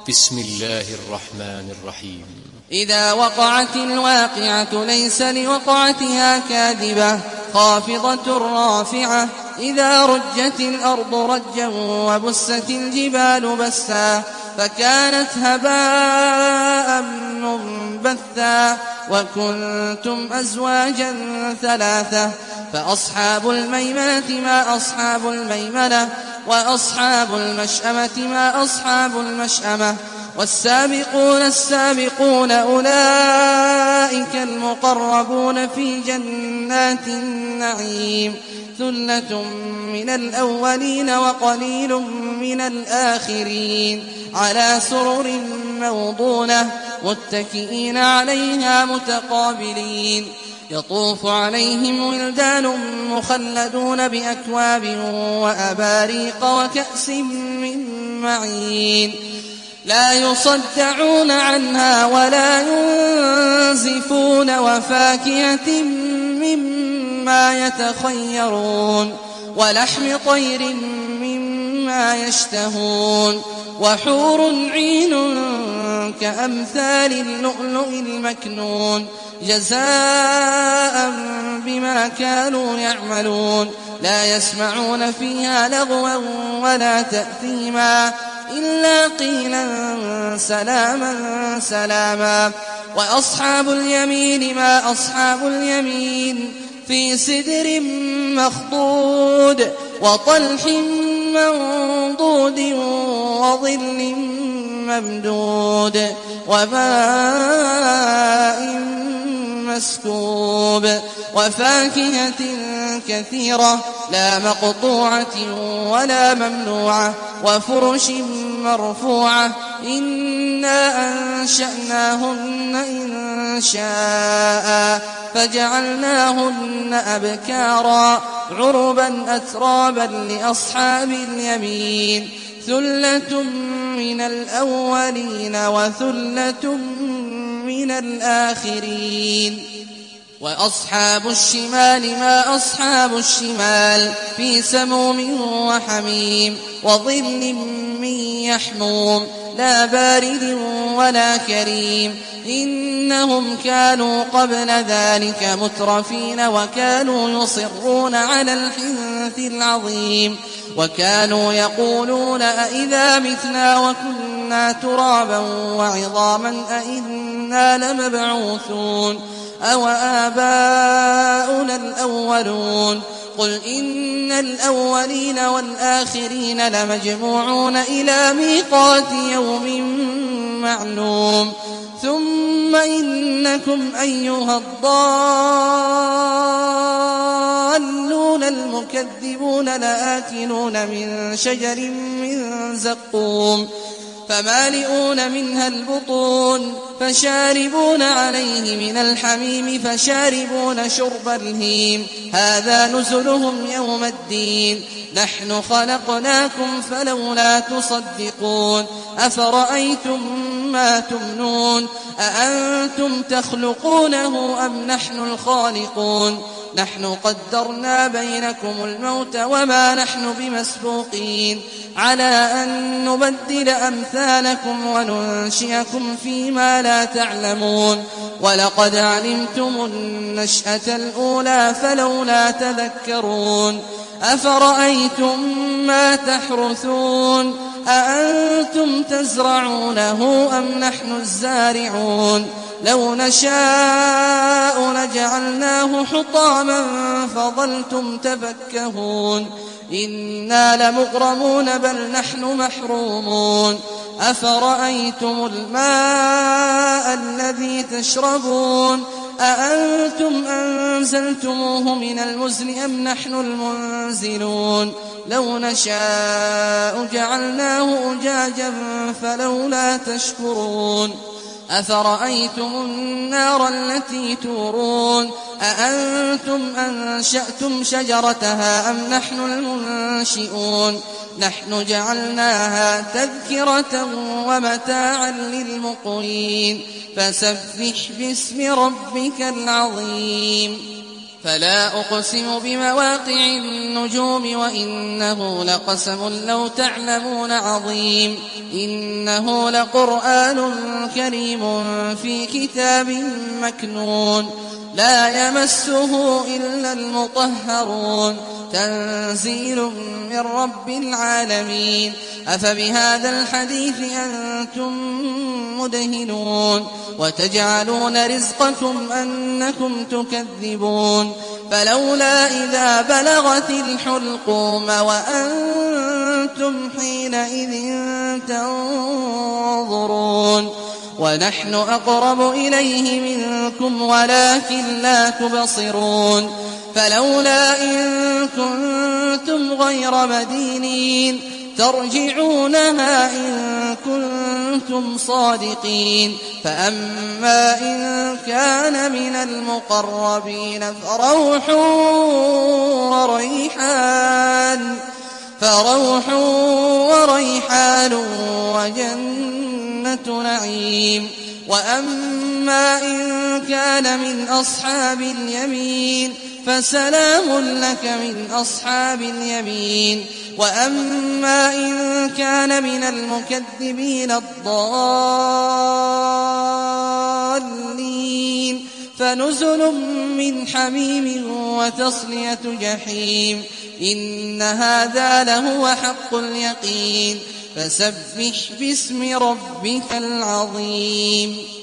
بسم الله الرحمن الرحيم. إذا وقعت الواقعة ليس لوقعتها كاذبة خافضة رافعة إذا رجت الأرض رجا وبست الجبال بسا فكانت هباء منبثا وكنتم أزواجا ثلاثة فأصحاب الميمنة ما أصحاب الميمنة وأصحاب المشأمة ما أصحاب المشأمة والسابقون السابقون أولئك المقربون في جنات النعيم ثلة من الأولين وقليل من الآخرين على سرر موضونة متكئين عليها متقابلين يطوف عليهم ولدان مخلدون بأكواب وأباريق وكأس من معين لا يصدعون عنها ولا ينزفون وفاكهة مما يتخيرون ولحم طير مما يشتهون وحور عين كأمثال اللؤلؤ المكنون جزاء بما كانوا يعملون لا يسمعون فيها لغوا ولا تأثيما إلا قيلا سلاما سلاما وأصحاب اليمين ما أصحاب اليمين في سدر مخضود وطلح منضود وظل ممدود وماء مسكوب وفاكهة كثيرة لا مقطوعة ولا ممنوعة وفرش مرفوعة إنا أنشأناهن إن شاء فجعلناهن أبكارا عربا أترابا لأصحاب اليمين ثلة من الأولين وثلة من الآخرين وأصحاب الشمال ما أصحاب الشمال في سموم وحميم وظل من يحموم لا بارد ولا كريم إنهم كانوا قبل ذلك مترفين وكانوا يصرون على الحنث العظيم وكانوا يقولون أئذا متنا وكنا ترابا وعظاما أئنا لمبعوثون أو آباؤنا الأولون قل إن الأولين والآخرين لمجموعون إلى ميقات يوم معلوم ثم إنكم أيها الضالون المكذبون لآكلون من شجر من زقوم فمالئون منها البطون فشاربون عليه من الحميم فشاربون شرب الهيم هذا نزلهم يوم الدين نحن خلقناكم فلولا تصدقون أفرأيتم ما تمنون أأنتم تخلقونه أم نحن الخالقون نحن قدرنا بينكم الموت وما نحن بمسبوقين على أن نبدل أمثالكم وننشئكم فيما لا تعلمون ولقد علمتم النشأة الأولى فلولا تذكرون أفرأيتم ما تحرثون أأنتم تزرعونه أم نحن الزارعون لو نشاء لجعلناه حطاما فظلتم تفكهون إنا لمغرمون بل نحن محرومون أفرأيتم الماء الذي تشربون أأنتم أنزلتموه من المزن أم نحن المنزلون لو نشاء جعلناه أجاجا فلولا تشكرون أفرأيتم النار التي تورون أأنتم أنشأتم شجرتها أم نحن المنشئون نحن جعلناها تذكرة ومتاعا للمقوين فسبح باسم ربك العظيم فلا أقسم بمواقع النجوم وإنه لقسم لو تعلمون عظيم إنه لقرآن كريم في كتاب مكنون لا يمسه إلا المطهرون تنزيل من رب العالمين أفبهذا الحديث أنتم مدهنون وتجعلون رزقكم أنكم تكذبون فلولا إذا بلغت الحلقوم وأنتم حينئذ تنظرون ونحن أقرب إليه منكم ولكن لا تبصرون فلولا إن كنتم غير مدينين ترجعونها إن كنتم صادقين فأما إن كان من المقربين فروح وريحان وجنة نعيم وأما إن كان من أصحاب اليمين فسلام لك من أصحاب اليمين وأما إن كان من المكذبين الضالين فنزل من حميم وتصلية جحيم إن هذا لهو حق اليقين فسبح باسم ربك العظيم